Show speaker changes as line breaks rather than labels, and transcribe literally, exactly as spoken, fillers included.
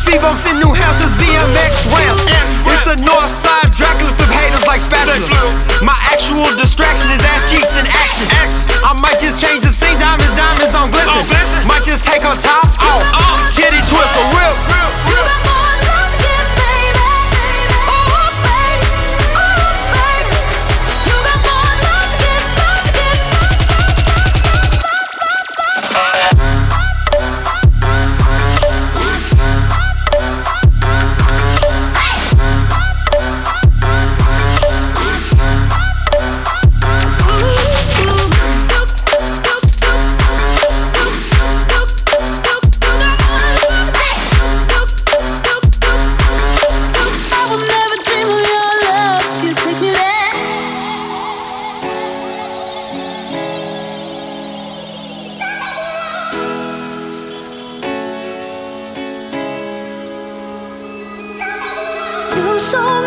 Speedboats in New Hampshire's B M X ramps. It's the north side, Dracula flip haters like spatula. My actual distraction is ass cheeks in action. I might just change the scene, diamonds, diamonds on glisten. Might just take her top off, titty twist a real, real, real.
So